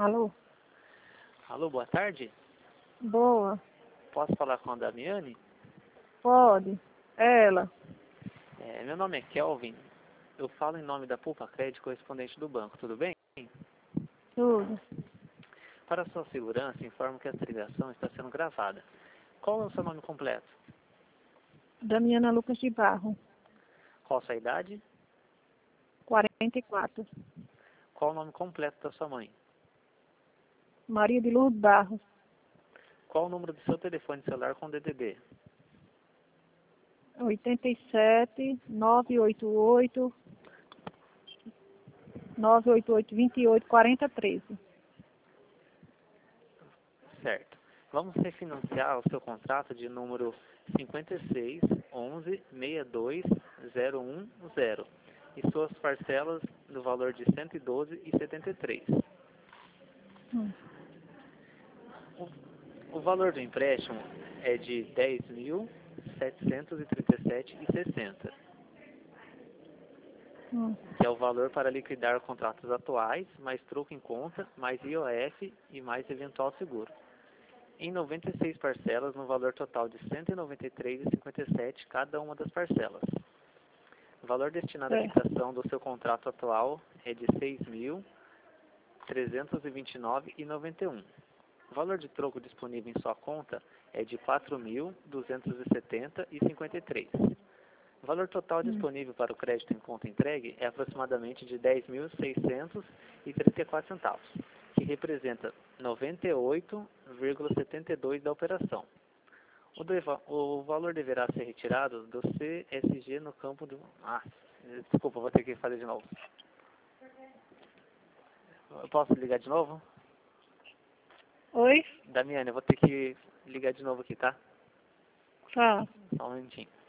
Alô? Alô, boa tarde. Boa. Posso falar com a Damiane? Pode. Ela. Meu nome é Kelvin. Eu falo em nome da Pulpa Crédito, correspondente do banco. Tudo bem? Tudo. Para sua segurança, informo que esta ligação está sendo gravada. Qual é o seu nome completo? Damiana Lucas de Barro. Qual a sua idade? 44. Qual o nome completo da sua mãe? Maria de Lourdes Barros. Qual o número do seu telefone celular com DDD? 87 988 28 40 13. Certo. Vamos refinanciar o seu contrato de número 56 11 62 010 e suas parcelas no valor de 112,73. O valor do empréstimo é de 10.737,60, que é o valor para liquidar contratos atuais, mais troco em conta, mais IOF e mais eventual seguro. Em 96 parcelas, no valor total de R$ 193,57 cada uma das parcelas. O valor destinado à quitação do seu contrato atual é de R$ 6.329,91. O valor de troco disponível em sua conta é de R$ 4.270,53. O valor total disponível para o crédito em conta entregue é aproximadamente de R$ 10.634, que representa 98,72% da operação. O valor deverá ser retirado do CSG no campo do... desculpa, vou ter que fazer de novo. Eu posso ligar de novo? Oi? Damiane, eu vou ter que ligar de novo aqui, tá? Tá. Só um minutinho.